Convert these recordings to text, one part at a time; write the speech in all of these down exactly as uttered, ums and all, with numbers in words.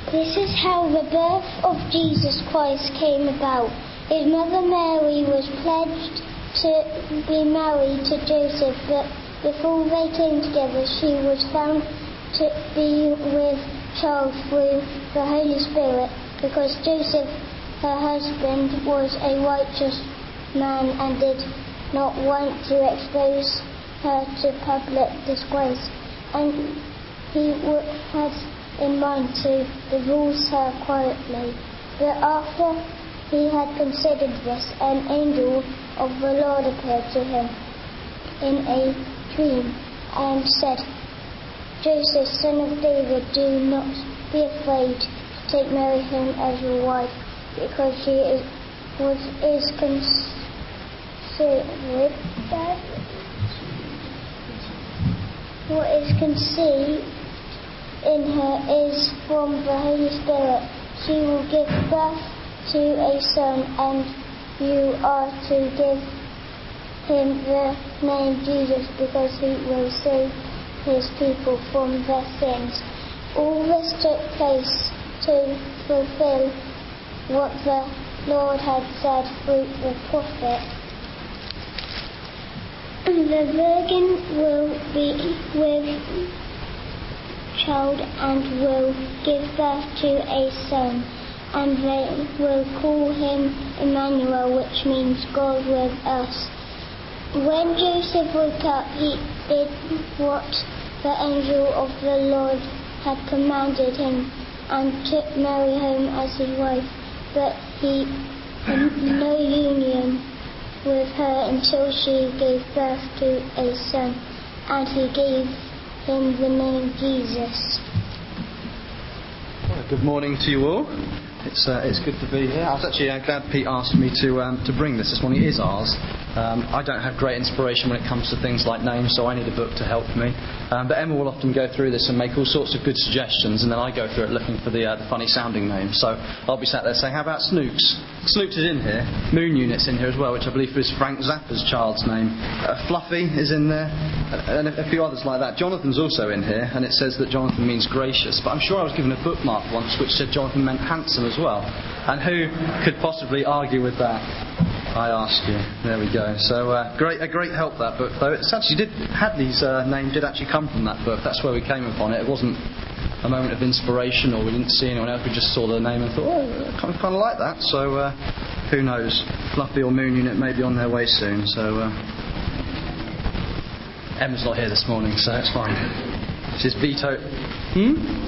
This is how the birth of Jesus Christ came about. His mother Mary was pledged to be married to Joseph, but before they came together, she was found to be with child through the Holy Spirit, because Joseph, her husband, was a righteous man and did not want to expose her to public disgrace, and he had in mind to divorce her quietly. But after he had considered this, an angel of the Lord appeared to him in a dream and said, Joseph, son of David, do not be afraid to take Mary home as your wife, because she is, was, is conceived. What is conceived in her is from the Holy Spirit. She will give birth to a son, and you are to give him the name Jesus, because he will save his people from their sins. All this took place to fulfill what the Lord had said through the prophet. The virgin will be with child and will give birth to a son, and they will call him Emmanuel, which means God with us. When Joseph woke up, he did what the angel of the Lord had commanded him and took Mary home as his wife, but he had no union with her until she gave birth to a son, and he gave him the name Jesus. Well, good morning to you all. It's uh, it's good to be here. I was actually uh, glad Pete asked me to um, to bring this this morning. It is ours. Um, I don't have great inspiration when it comes to things like names, so I need a book to help me. Um, but Emma will often go through this and make all sorts of good suggestions, and then I go through it looking for the, uh, the funny sounding names. So I'll be sat there saying, how about Snooks? Snooks is in here. Moon Unit's in here as well, which I believe is Frank Zappa's child's name. Uh, Fluffy is in there, and a, a few others like that. Jonathan's also in here, and it says that Jonathan means gracious. But I'm sure I was given a bookmark once which said Jonathan meant handsome as well. And who could possibly argue with that? I ask you. There we go. So uh, great, a great help, that book, though. It's actually did Hadley's uh, name did actually come from that book. That's where we came upon it. It wasn't a moment of inspiration, or we didn't see anyone else. We just saw the name and thought, oh, I kind of, kind of like that. So uh, who knows? Fluffy or Moon Unit may be on their way soon. So uh, Emma's not here this morning, so it's fine. She's vetoed. Hmm.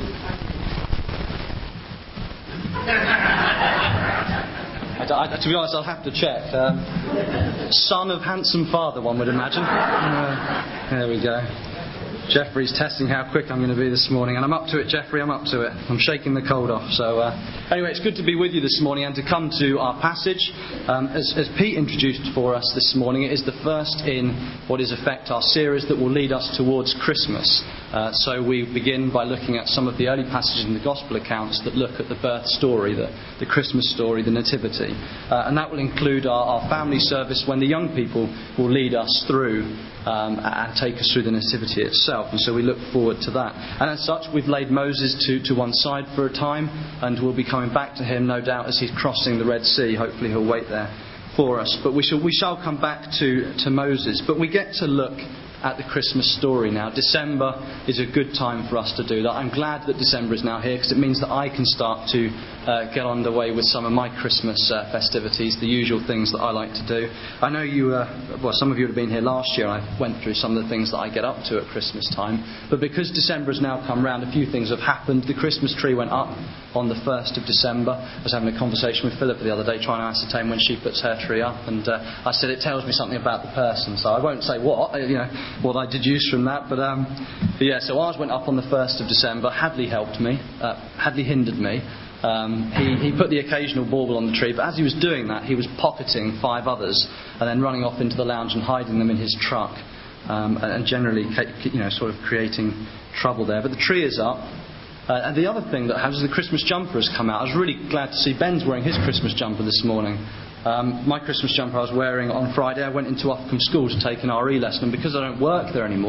I, I, to be honest, I'll have to check. Um, son of handsome father, one would imagine. Uh, there we go. Jeffrey's testing how quick I'm going to be this morning, and I'm up to it, Jeffrey, I'm up to it. I'm shaking the cold off. So uh, anyway, it's good to be with you this morning and to come to our passage. Um, as, as Pete introduced for us this morning, it is the first in what is, in effect, our series that will lead us towards Christmas. Uh, so we begin by looking at some of the early passages in the Gospel accounts that look at the birth story, the, the Christmas story, the Nativity. Uh, and that will include our, our family service when the young people will lead us through Um, and take us through the Nativity itself, and so we look forward to that. And as such, we've laid Moses to, to one side for a time, and we'll be coming back to him, no doubt, as he's crossing the Red Sea. Hopefully he'll wait there for us. But we shall we shall come back to, to Moses. But we get to look at the Christmas story now. December is a good time for us to do that. I'm glad that December is now here, because it means that I can start to uh, get underway with some of my Christmas uh, festivities, the usual things that I like to do. I know you, uh, well, some of you would have been here last year. I went through some of the things that I get up to at Christmas time. But because December has now come round, a few things have happened. The Christmas tree went up on the first of December. I was having a conversation with Philippa the other day, trying to ascertain when she puts her tree up, and uh, I said it tells me something about the person. So I won't say what, you know, what I deduce from that, but, um, but yeah, so ours went up on the first of December. Hadley helped me. Uh, Hadley hindered me. Um, he, he put the occasional bauble on the tree, but as he was doing that, he was pocketing five others and then running off into the lounge and hiding them in his truck, um, and generally, you know, sort of creating trouble there. But the tree is up. Uh, and the other thing that happens is the Christmas jumper has come out. I was really glad to see Ben's wearing his Christmas jumper this morning. Um, my Christmas jumper I was wearing on Friday. I went into Upham School to take an R E lesson, and because I don't work there anymore,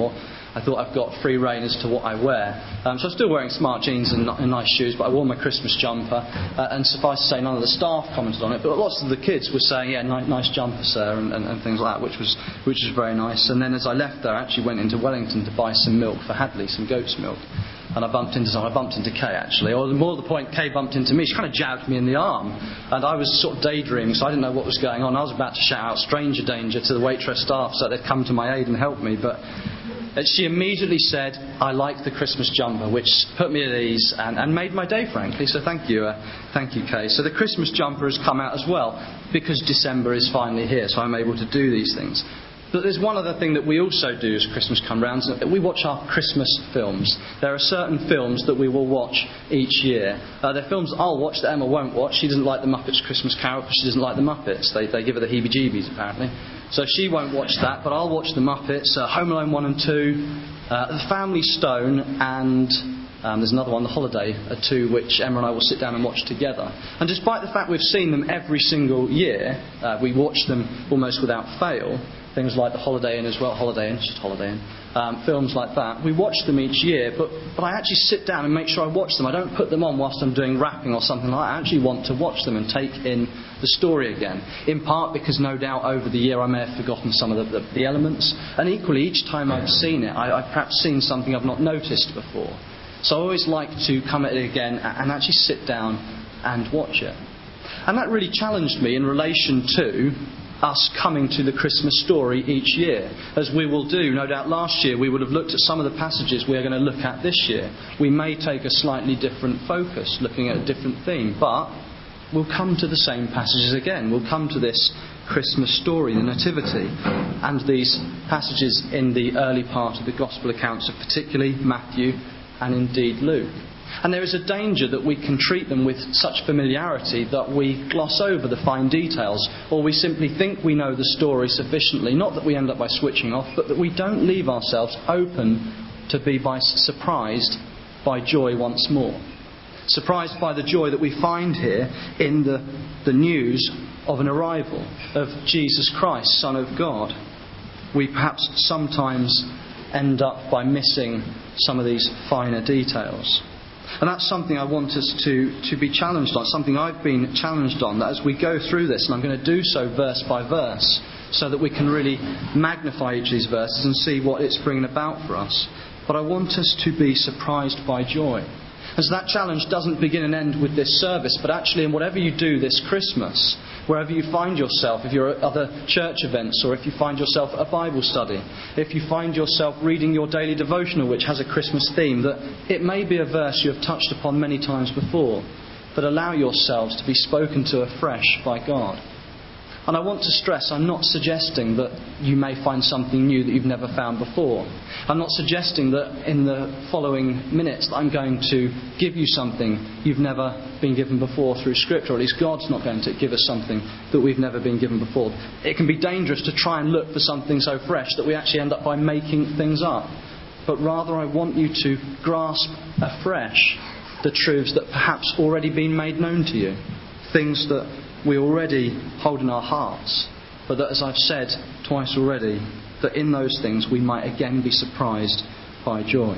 I thought I've got free rein as to what I wear. Um, so I'm still wearing smart jeans and, and nice shoes, but I wore my Christmas jumper. Uh, and suffice to say, none of the staff commented on it, but lots of the kids were saying, yeah, ni- nice jumper, sir, and, and, and things like that, which was which was very nice. And then as I left there, I actually went into Wellington to buy some milk for Hadley, some goat's milk. And I bumped into someone. I bumped into Kay, actually. Or more to the point, Kay bumped into me. She kind of jabbed me in the arm. And I was sort of daydreaming, so I didn't know what was going on. I was about to shout out stranger danger to the waitress staff so they'd come to my aid and help me. But she immediately said, I like the Christmas jumper, which put me at ease and, and made my day, frankly. So thank you. Uh, thank you, Kay. So the Christmas jumper has come out as well because December is finally here, so I'm able to do these things. But there's one other thing that we also do as Christmas comes round. We watch our Christmas films. There are certain films that we will watch each year. Uh, they're films I'll watch that Emma won't watch. She doesn't like the Muppets Christmas Carol because she doesn't like the Muppets. They, they give her the heebie-jeebies, apparently. So she won't watch that, but I'll watch the Muppets, uh, Home Alone one and two, uh, The Family Stone, and Um, there's another one, The Holiday, uh, two, which Emma and I will sit down and watch together. And despite the fact we've seen them every single year, uh, we watch them almost without fail. Things like The Holiday Inn as well, Holiday Inn, it's just Holiday Inn. Um, films like that. We watch them each year, but, but I actually sit down and make sure I watch them. I don't put them on whilst I'm doing rapping or something like that. I actually want to watch them and take in the story again. In part because no doubt over the year I may have forgotten some of the, the, the elements. And equally, each time I've seen it, I, I've perhaps seen something I've not noticed before. So I always like to come at it again and actually sit down and watch it. And that really challenged me in relation to us coming to the Christmas story each year, as we will do. No doubt last year we would have looked at some of the passages we're going to look at this year. We may take a slightly different focus, looking at a different theme, but we'll come to the same passages again. We'll come to this Christmas story, the Nativity, and these passages in the early part of the Gospel accounts of particularly Matthew and indeed Luke. And there is a danger that we can treat them with such familiarity that we gloss over the fine details, or we simply think we know the story sufficiently, not that we end up by switching off, but that we don't leave ourselves open to be by surprised by joy once more. Surprised by the joy that we find here in the, the news of an arrival of Jesus Christ, Son of God. We perhaps sometimes end up by missing some of these finer details. And that's something I want us to, to be challenged on, something I've been challenged on, that as we go through this, and I'm going to do so verse by verse, so that we can really magnify each of these verses and see what it's bringing about for us. But I want us to be surprised by joy. As that challenge doesn't begin and end with this service, but actually in whatever you do this Christmas, wherever you find yourself, if you're at other church events, or if you find yourself at a Bible study, if you find yourself reading your daily devotional which has a Christmas theme, that it may be a verse you have touched upon many times before, but allow yourselves to be spoken to afresh by God. And I want to stress, I'm not suggesting that you may find something new that you've never found before. I'm not suggesting that in the following minutes that I'm going to give you something you've never been given before through Scripture, or at least God's not going to give us something that we've never been given before. It can be dangerous to try and look for something so fresh that we actually end up by making things up. But rather I want you to grasp afresh the truths that perhaps already been made known to you. Things that we already hold in our hearts, but that, as I've said twice already, that in those things we might again be surprised by joy.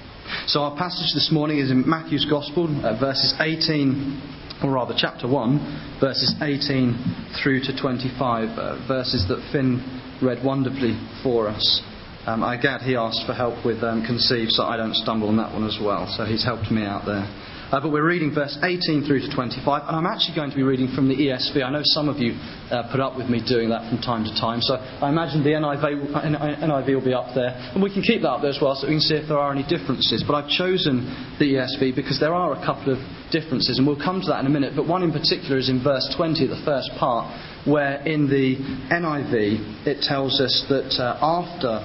So our passage this morning is in Matthew's Gospel, uh, verses eighteen, or rather chapter one, verses eighteen through to twenty-five, uh, verses that Finn read wonderfully for us. Um, I gad he asked for help with um, Conceive, so I don't stumble on that one as well, so he's helped me out there. Uh, but we're reading verse eighteen through to twenty-five, and I'm actually going to be reading from the E S V. I know some of you uh, put up with me doing that from time to time, so I imagine the N I V, N I V will be up there, and we can keep that up there as well so we can see if there are any differences. But I've chosen the E S V because there are a couple of differences, and we'll come to that in a minute, but one in particular is in verse twenty, the first part, where in the N I V it tells us that uh, after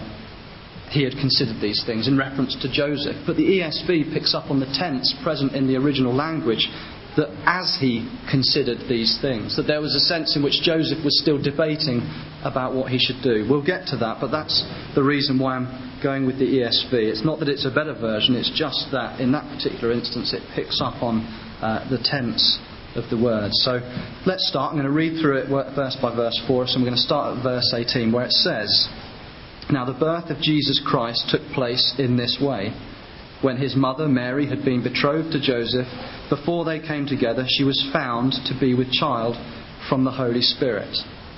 he had considered these things, in reference to Joseph. But the E S V picks up on the tense present in the original language, that as he considered these things, that there was a sense in which Joseph was still debating about what he should do. We'll get to that, but that's the reason why I'm going with the E S V. It's not that it's a better version, it's just that in that particular instance it picks up on uh, the tense of the words. So let's start. I'm going to read through it verse by verse for us, and we're going to start at verse eighteen, where it says, Now the birth of Jesus Christ took place in this way. When his mother Mary had been betrothed to Joseph, before they came together, she was found to be with child from the Holy Spirit.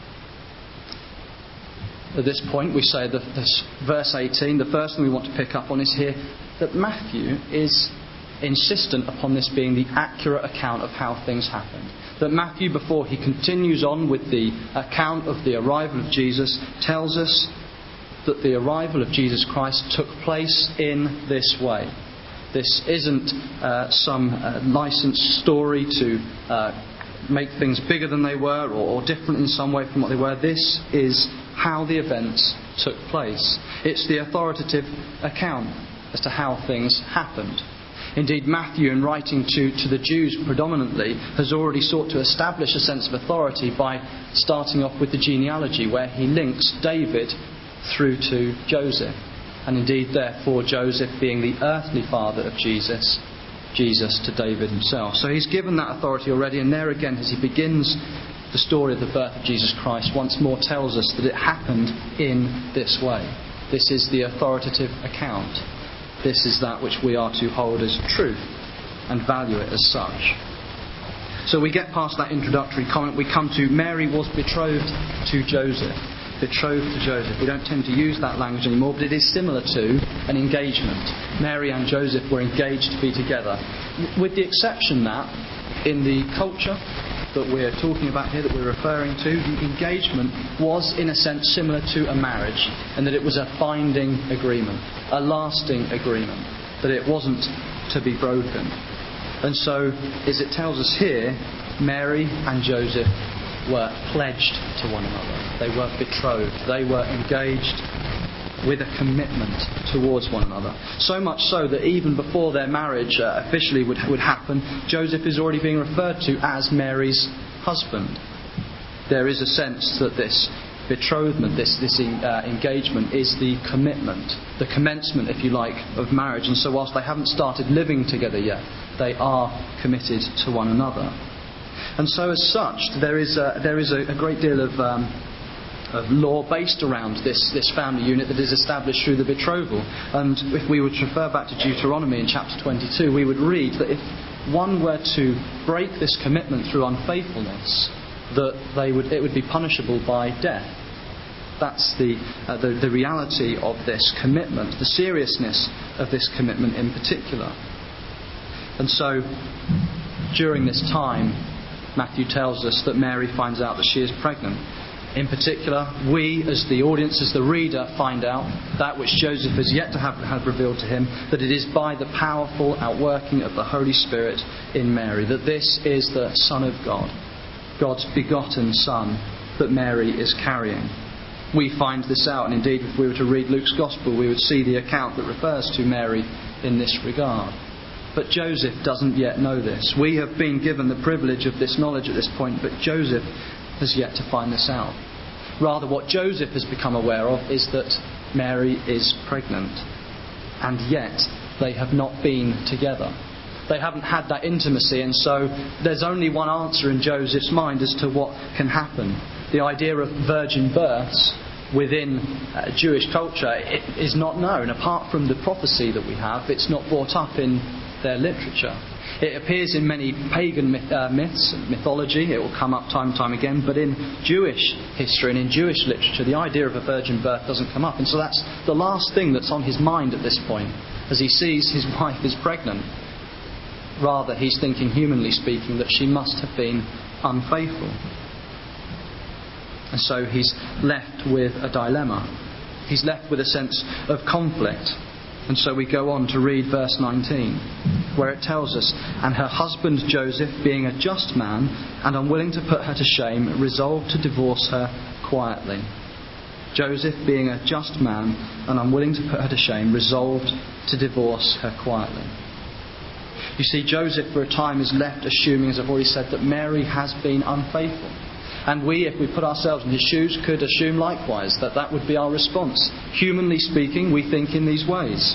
At this point, we say that this verse eighteen, the first thing we want to pick up on is here that Matthew is insistent upon this being the accurate account of how things happened. That Matthew, before he continues on with the account of the arrival of Jesus, tells us that the arrival of Jesus Christ took place in this way. This isn't uh, some uh, licensed story to uh, make things bigger than they were or, or different in some way from what they were. This is how the events took place. It's the authoritative account as to how things happened. Indeed, Matthew, in writing to, to the Jews predominantly, has already sought to establish a sense of authority by starting off with the genealogy, where he links David through to Joseph. And indeed, therefore, Joseph being the earthly father of Jesus, Jesus to David himself. So he's given that authority already, and there again, as he begins the story of the birth of Jesus Christ, once more tells us that it happened in this way. This is the authoritative account. This is that which we are to hold as truth and value it as such. So we get past that introductory comment. We come to Mary was betrothed to Joseph. Betrothed to Joseph. We don't tend to use that language anymore, but it is similar to an engagement. Mary and Joseph were engaged to be together. With the exception that in the culture that we're talking about here, that we're referring to, the engagement was in a sense similar to a marriage, and that it was a binding agreement, a lasting agreement, that it wasn't to be broken. And so, as it tells us here, Mary and Joseph were pledged to one another. They were betrothed. They were engaged with a commitment towards one another. So much so that even before their marriage uh, officially would, would happen, Joseph is already being referred to as Mary's husband. There is a sense that this betrothment, this, this uh, engagement is the commitment, the commencement, if you like, of marriage. And so whilst they haven't started living together yet, they are committed to one another. And so as such, there is a, there is a, a great deal of um, of law based around this, this family unit that is established through the betrothal. And if we were to refer back to Deuteronomy in chapter twenty-two, we would read that if one were to break this commitment through unfaithfulness, that they would it would be punishable by death. That's the, uh, the, the reality of this commitment, the seriousness of this commitment in particular. And so, during this time, Matthew tells us that Mary finds out that she is pregnant. In particular, we as the audience, as the reader, find out that which Joseph has yet to have, have revealed to him, that it is by the powerful outworking of the Holy Spirit in Mary, that this is the Son of God, God's begotten Son, that Mary is carrying. We find this out, and indeed if we were to read Luke's Gospel, we would see the account that refers to Mary in this regard. But Joseph doesn't yet know this. We have been given the privilege of this knowledge at this point, but Joseph has yet to find this out. Rather, what Joseph has become aware of is that Mary is pregnant, and yet they have not been together. They haven't had that intimacy, and so there's only one answer in Joseph's mind as to what can happen. The idea of virgin births within uh, Jewish culture it is not known. Apart from the prophecy that we have, it's not brought up in their literature. It appears in many pagan myth, uh, myths and mythology. It will come up time and time again. But in Jewish history and in Jewish literature, the idea of a virgin birth doesn't come up. And so that's the last thing that's on his mind at this point, as he sees his wife is pregnant. Rather, he's thinking, humanly speaking, that she must have been unfaithful. And so he's left with a dilemma. He's left with a sense of conflict. And so we go on to read verse nineteen, where it tells us, "And her husband Joseph, being a just man and unwilling to put her to shame, resolved to divorce her quietly." Joseph, being a just man and unwilling to put her to shame, resolved to divorce her quietly. You see, Joseph for a time is left assuming, as I've already said, that Mary has been unfaithful. And we, if we put ourselves in his shoes, could assume likewise that that would be our response. Humanly speaking, we think in these ways.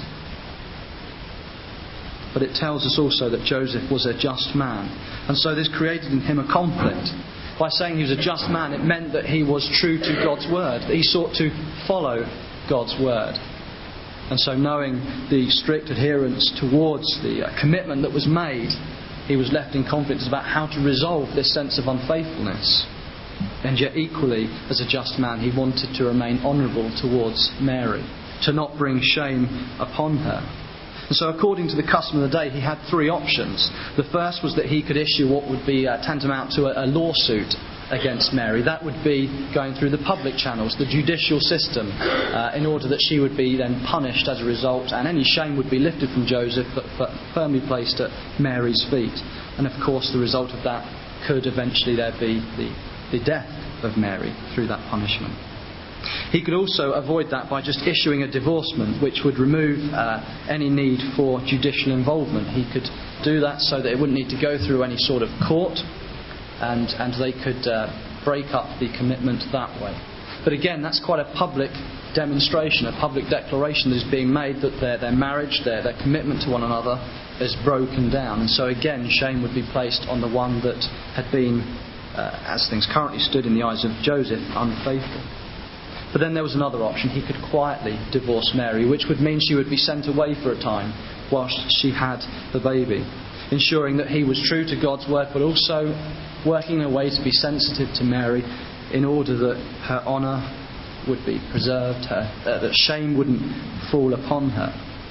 But it tells us also that Joseph was a just man. And so this created in him a conflict. By saying he was a just man, it meant that he was true to God's word. That he sought to follow God's word. And so, knowing the strict adherence towards the uh, commitment that was made, he was left in confidence about how to resolve this sense of unfaithfulness. And yet equally, as a just man, he wanted to remain honourable towards Mary, to not bring shame upon her. And so according to the custom of the day, he had three options. The first was that he could issue what would be uh, tantamount to a, a lawsuit against Mary. That would be going through the public channels, the judicial system, uh, in order that she would be then punished as a result, and any shame would be lifted from Joseph but, but firmly placed at Mary's feet. And of course the result of that could eventually there be the, the death of Mary through that punishment. He could also avoid that by just issuing a divorcement, which would remove uh, any need for judicial involvement. He could do that so that it wouldn't need to go through any sort of court, and, and they could uh, break up the commitment that way. But again, that's quite a public demonstration, a public declaration that is being made that their, their marriage, their, their commitment to one another is broken down. And so again, shame would be placed on the one that had been, uh, as things currently stood in the eyes of Joseph, unfaithful. But then there was another option. He could quietly divorce Mary, which would mean she would be sent away for a time whilst she had the baby, ensuring that he was true to God's word, but also working in a way to be sensitive to Mary in order that her honour would be preserved, her, uh, that shame wouldn't fall upon her.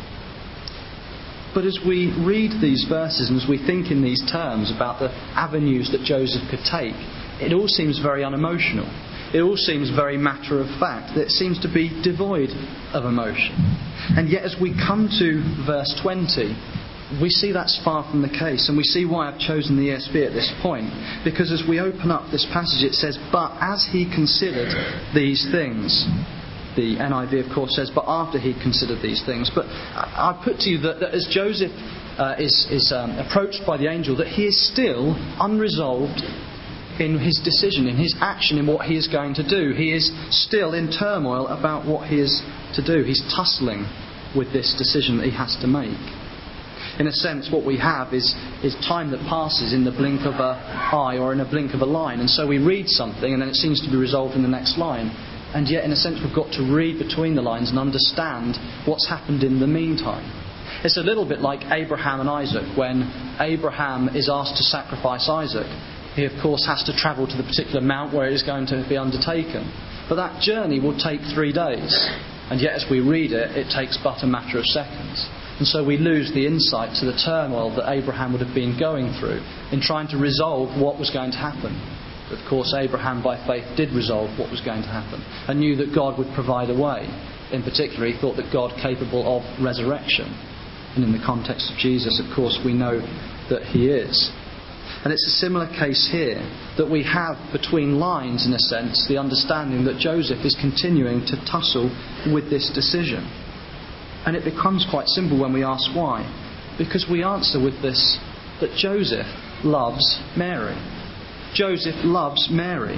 But as we read these verses and as we think in these terms about the avenues that Joseph could take, it all seems very unemotional. It all seems very matter of fact. It seems to be devoid of emotion. And yet as we come to verse twenty, we see that's far from the case. And we see why I've chosen the E S V at this point. Because as we open up this passage, it says, "But as he considered these things." The N I V, of course, says, "But after he considered these things." But I, I put to you that, that as Joseph uh, is, is um, approached by the angel, that he is still unresolved in his decision, in his action, in what he is going to do. He is still in turmoil about what he is to do. He's tussling with this decision that he has to make. In a sense, what we have is, is time that passes in the blink of an eye or in a blink of a line. And so we read something and then it seems to be resolved in the next line. And yet, in a sense, we've got to read between the lines and understand what's happened in the meantime. It's a little bit like Abraham and Isaac. When Abraham is asked to sacrifice Isaac, he of course has to travel to the particular mount where it is going to be undertaken. But that journey will take three days. And yet as we read it, it takes but a matter of seconds. And so we lose the insight to the turmoil that Abraham would have been going through in trying to resolve what was going to happen. Of course, Abraham by faith did resolve what was going to happen and knew that God would provide a way. In particular, he thought that God capable of resurrection. And in the context of Jesus, of course, we know that he is. And it's a similar case here, that we have between lines, in a sense, the understanding that Joseph is continuing to tussle with this decision. And it becomes quite simple when we ask why. Because we answer with this, that Joseph loves Mary. Joseph loves Mary.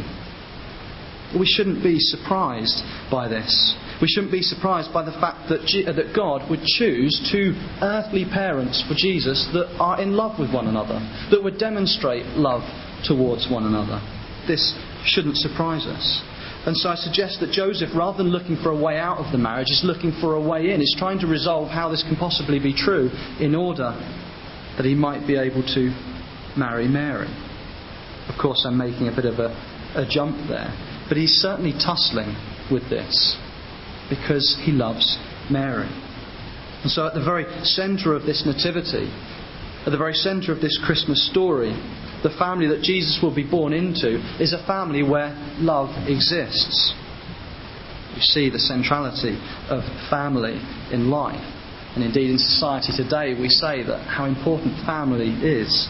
We shouldn't be surprised by this. We shouldn't be surprised by the fact that G- that God would choose two earthly parents for Jesus that are in love with one another, that would demonstrate love towards one another. This shouldn't surprise us. And so I suggest that Joseph, rather than looking for a way out of the marriage, is looking for a way in. He's trying to resolve how this can possibly be true in order that he might be able to marry Mary. Of course, I'm making a bit of a, a jump there. But he's certainly tussling with this because he loves Mary. And so at the very centre of this nativity, at the very centre of this Christmas story, the family that Jesus will be born into is a family where love exists. You see the centrality of family in life. And indeed in society today we say that how important family is.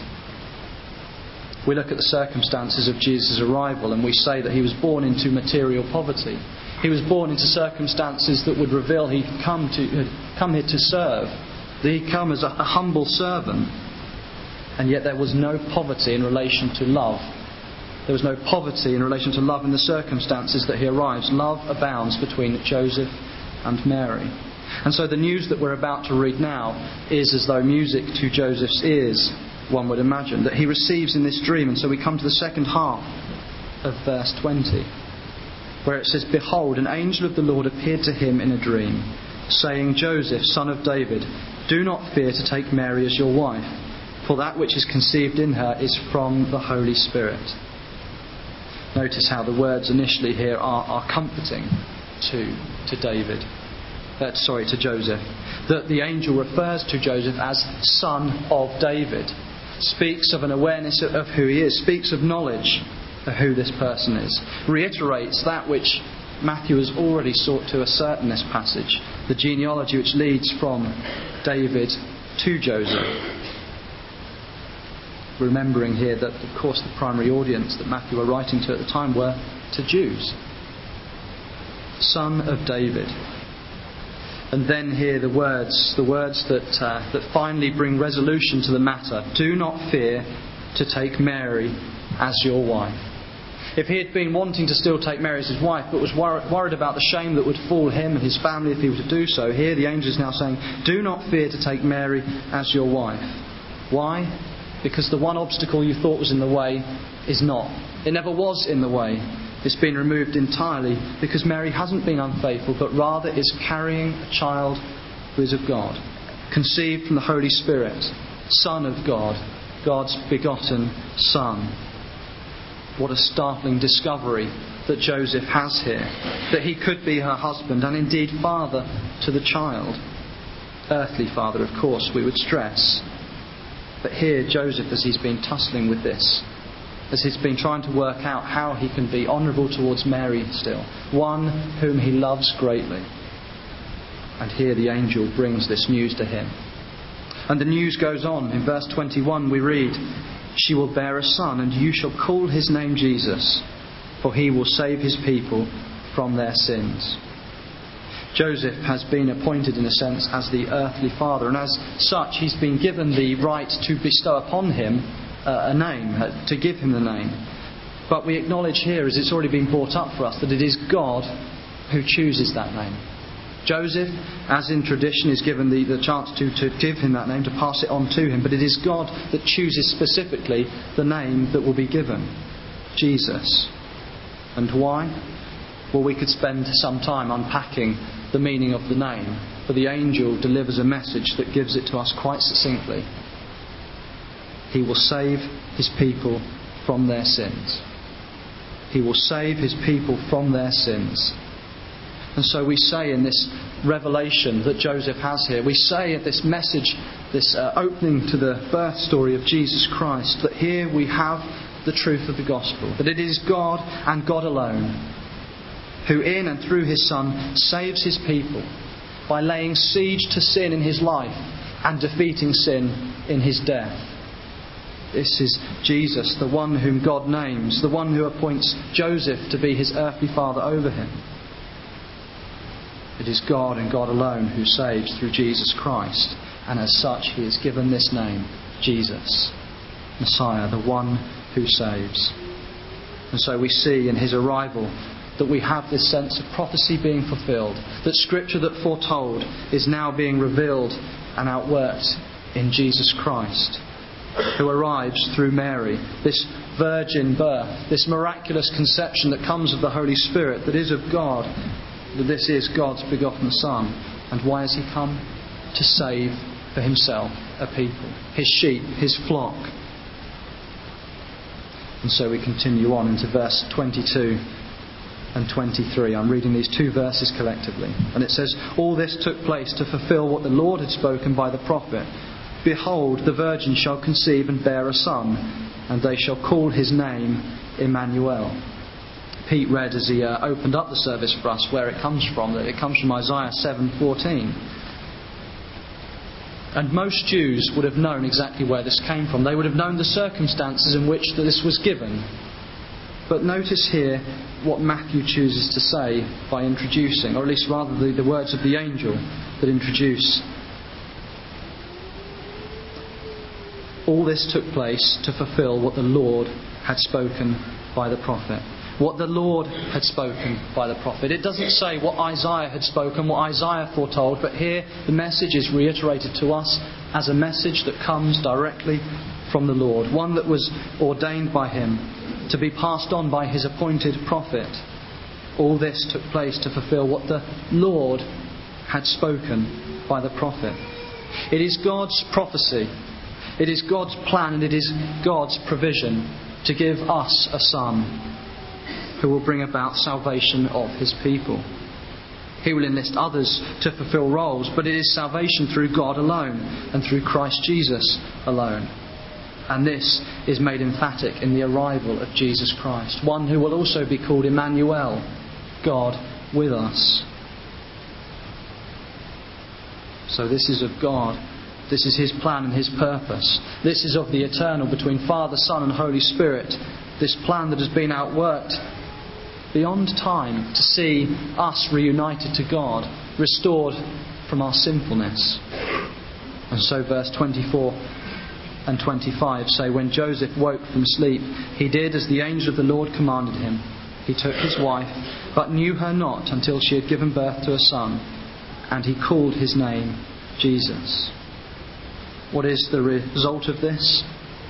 We look at the circumstances of Jesus' arrival and we say that he was born into material poverty. He was born into circumstances that would reveal he'd come to had come here to serve. That he'd come as a, a humble servant. And yet there was no poverty in relation to love. There was no poverty in relation to love in the circumstances that he arrives. Love abounds between Joseph and Mary. And so the news that we're about to read now is as though music to Joseph's ears, one would imagine, that he receives in this dream. And so we come to the second half of verse twenty. where it says, "Behold, an angel of the Lord appeared to him in a dream, saying, Joseph, son of David, do not fear to take Mary as your wife, for that which is conceived in her is from the Holy Spirit." Notice how the words initially here are, are comforting to, to David. Uh, sorry, to Joseph. That the angel refers to Joseph as son of David. Speaks of an awareness of, of who he is. Speaks of knowledge of who this person is. Reiterates that which Matthew has already sought to assert in this passage. The genealogy which leads from David to Joseph. Remembering here that, of course, the primary audience that Matthew were writing to at the time were to Jews. Son of David. And then here the words, the words that uh, that finally bring resolution to the matter. Do not fear to take Mary as your wife. If he had been wanting to still take Mary as his wife, but was wor- worried about the shame that would fall him and his family if he were to do so, here the angel is now saying, do not fear to take Mary as your wife. Why? Because the one obstacle you thought was in the way is not. It never was in the way. It's been removed entirely because Mary hasn't been unfaithful, but rather is carrying a child who is of God, conceived from the Holy Spirit, Son of God, God's begotten Son. What a startling discovery that Joseph has here, that he could be her husband and indeed father to the child. Earthly father, of course, we would stress. But here Joseph, as he's been tussling with this, as he's been trying to work out how he can be honourable towards Mary still, one whom he loves greatly. And here the angel brings this news to him. And the news goes on. In verse twenty-one we read, "She will bear a son, and you shall call his name Jesus, for he will save his people from their sins." Joseph has been appointed in a sense as the earthly father, and as such he's been given the right to bestow upon him uh, a name, uh, to give him the name. But we acknowledge here, as it's already been brought up for us, that it is God who chooses that name. Joseph, as in tradition, is given the, the chance to, to give him that name, to pass it on to him, but it is God that chooses specifically the name that will be given, Jesus. And why? Well, we could spend some time unpacking the meaning of the name, but the angel delivers a message that gives it to us quite succinctly. He will save his people from their sins. He will save his people from their sins. And so we say in this revelation that Joseph has here, we say in this message, this uh, opening to the birth story of Jesus Christ, that here we have the truth of the gospel, that it is God and God alone who in and through his Son saves his people by laying siege to sin in his life and defeating sin in his death. This is Jesus, the one whom God names, the one who appoints Joseph to be his earthly father over him. It is God and God alone who saves through Jesus Christ, and as such he is given this name, Jesus, Messiah, the one who saves. And so we see in his arrival that we have this sense of prophecy being fulfilled, that Scripture that foretold is now being revealed and outworked in Jesus Christ, who arrives through Mary, this virgin birth, this miraculous conception that comes of the Holy Spirit, that is of God, that this is God's begotten Son. And why has he come? To save for himself a people, his sheep, his flock. And so we continue on into verse twenty-two and twenty-three. I'm reading these two verses collectively. And it says, "All this took place to fulfill what the Lord had spoken by the prophet. Behold, the virgin shall conceive and bear a son, and they shall call his name Emmanuel." Pete read as he uh, opened up the service for us where it comes from, that it comes from Isaiah seven fourteen. And most Jews would have known exactly where this came from. They would have known the circumstances in which this was given. But notice here what Matthew chooses to say by introducing, or at least rather the, the words of the angel that introduce. All this took place to fulfill what the Lord had spoken by the prophet. What the Lord had spoken by the prophet. It doesn't say what Isaiah had spoken, what Isaiah foretold, but here the message is reiterated to us as a message that comes directly from the Lord. One that was ordained by him to be passed on by his appointed prophet. All this took place to fulfill what the Lord had spoken by the prophet. It is God's prophecy, it is God's plan, and it is God's provision to give us a Son who will bring about salvation of His people. He will enlist others to fulfill roles, but it is salvation through God alone and through Christ Jesus alone. And this is made emphatic in the arrival of Jesus Christ, one who will also be called Emmanuel, God with us. So this is of God. This is His plan and His purpose. This is of the eternal between Father, Son and Holy Spirit. This plan that has been outworked beyond time to see us reunited to God, restored from our sinfulness. And so verse twenty-four and twenty-five say, when Joseph woke from sleep, he did as the angel of the Lord commanded him. He took his wife, but knew her not until she had given birth to a son, and he called his name Jesus. What is the result of this?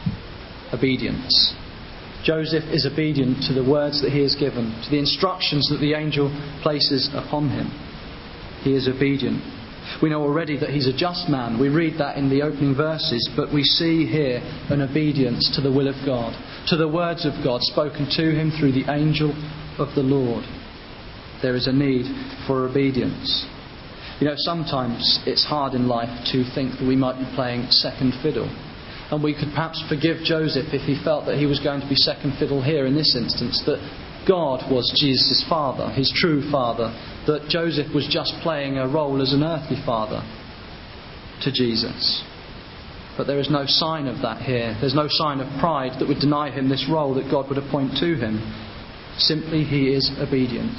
Obedience. Joseph is obedient to the words that he is given, to the instructions that the angel places upon him. He is obedient. We know already that he's a just man. We read that in the opening verses, but we see here an obedience to the will of God, to the words of God spoken to him through the angel of the Lord. There is a need for obedience. You know, sometimes it's hard in life to think that we might be playing second fiddle. And we could perhaps forgive Joseph if he felt that he was going to be second fiddle here in this instance, that God was Jesus' father, his true father, that Joseph was just playing a role as an earthly father to Jesus. But there is no sign of that here. There's no sign of pride that would deny him this role that God would appoint to him. Simply he is obedient.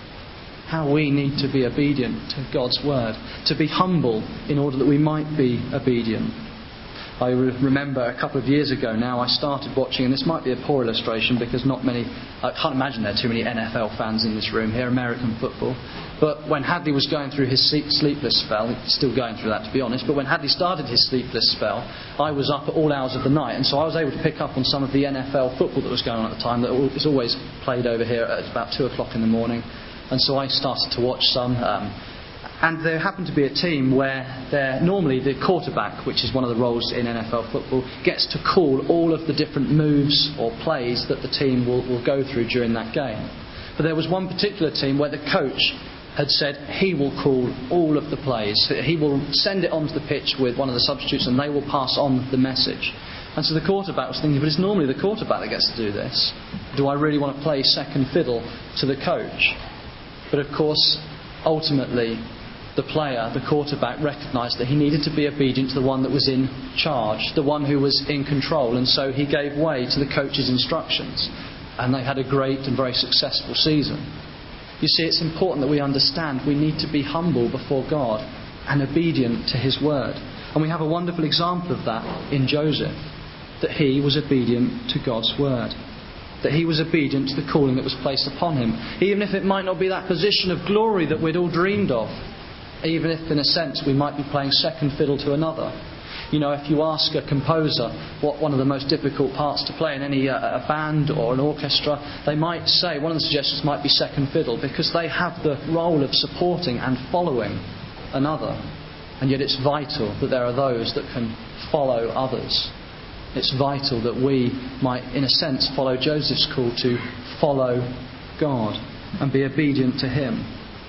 How we need to be obedient to God's word, to be humble in order that we might be obedient. I remember a couple of years ago now I started watching, and this might be a poor illustration because not many, I can't imagine there are too many N F L fans in this room here, American football. But when Hadley was going through his sleepless spell, he's still going through that to be honest, but when Hadley started his sleepless spell, I was up at all hours of the night, and so I was able to pick up on some of the N F L football that was going on at the time. That is always played over here at about two o'clock in the morning. And so I started to watch some. Um, and there happened to be a team where normally the quarterback, which is one of the roles in N F L football, gets to call all of the different moves or plays that the team will, will go through during that game. But there was one particular team where the coach had said he will call all of the plays. He will send it onto the pitch with one of the substitutes and they will pass on the message. And so the quarterback was thinking, but it's normally the quarterback that gets to do this. Do I really want to play second fiddle to the coach? But of course, ultimately, the player, the quarterback, recognised that he needed to be obedient to the one that was in charge, the one who was in control, and so he gave way to the coach's instructions. And they had a great and very successful season. You see, it's important that we understand we need to be humble before God and obedient to His word. And we have a wonderful example of that in Joseph, that he was obedient to God's word. That he was obedient to the calling that was placed upon him. Even if it might not be that position of glory that we'd all dreamed of. Even if, in a sense, we might be playing second fiddle to another. You know, if you ask a composer what one of the most difficult parts to play in any uh, a band or an orchestra, they might say one of the suggestions might be second fiddle, because they have the role of supporting and following another. And yet it's vital that there are those that can follow others. It's vital that we might, in a sense, follow Joseph's call to follow God and be obedient to Him.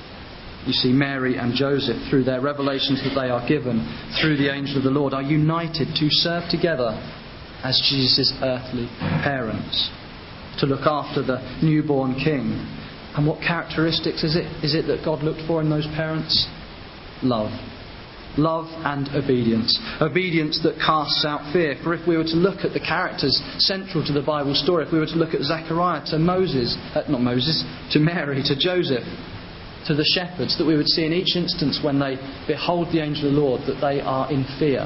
You see, Mary and Joseph, through their revelations that they are given through the angel of the Lord, are united to serve together as Jesus' earthly parents, to look after the newborn king. And what characteristics is it, is it that God looked for in those parents? Love. Love and obedience. Obedience that casts out fear. For if we were to look at the characters central to the Bible story, if we were to look at Zechariah, to Moses, uh, not Moses, to Mary, to Joseph, to the shepherds, that we would see in each instance when they behold the angel of the Lord that they are in fear.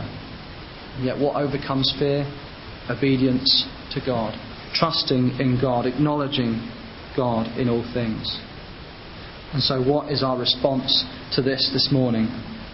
And yet what overcomes fear? Obedience to God. Trusting in God. Acknowledging God in all things. And so what is our response to this this morning?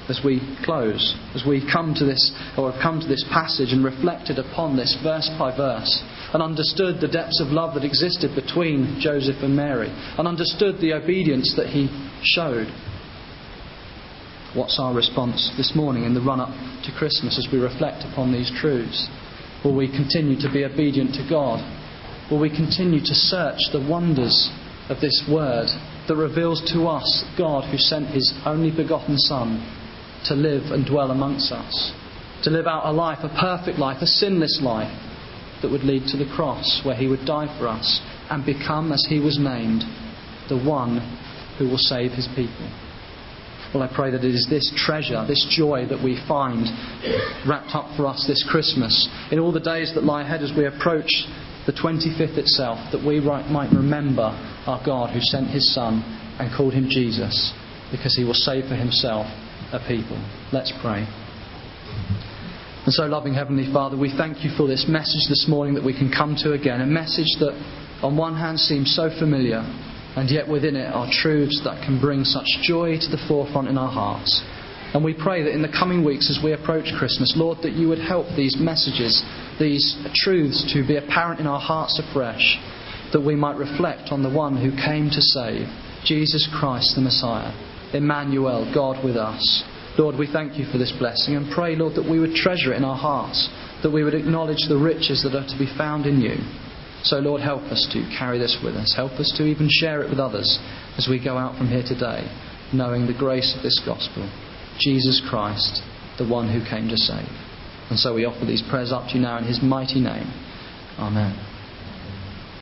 as we close, as we come to this, or have come to this passage and reflected upon this verse by verse, and understood the depths of love that existed between Joseph and Mary, and understood the obedience that he showed. What's our response this morning in the run-up to Christmas as we reflect upon these truths? Will we continue to be obedient to God? Will we continue to search the wonders of this word that reveals to us God who sent His only begotten Son to live and dwell amongst us, to live out a life, a perfect life, a sinless life that would lead to the cross, where He would die for us and become, as He was named, the one who will save His people. Well, I pray that it is this treasure, this joy that we find wrapped up for us this Christmas, in all the days that lie ahead as we approach the twenty-fifth itself, that we might remember our God who sent His Son and called Him Jesus, because He will save for Himself a people. Let's pray. And so, loving Heavenly Father, we thank You for this message this morning that we can come to again. A message that on one hand seems so familiar, and yet within it are truths that can bring such joy to the forefront in our hearts. And we pray that in the coming weeks as we approach Christmas, Lord, that You would help these messages, these truths to be apparent in our hearts afresh, that we might reflect on the one who came to save, Jesus Christ the Messiah, Emmanuel, God with us. Lord, we thank You for this blessing and pray, Lord, that we would treasure it in our hearts, that we would acknowledge the riches that are to be found in You. So, Lord, help us to carry this with us. Help us to even share it with others as we go out from here today, knowing the grace of this gospel. Jesus Christ, the one who came to save. And so we offer these prayers up to You now in His mighty name. Amen.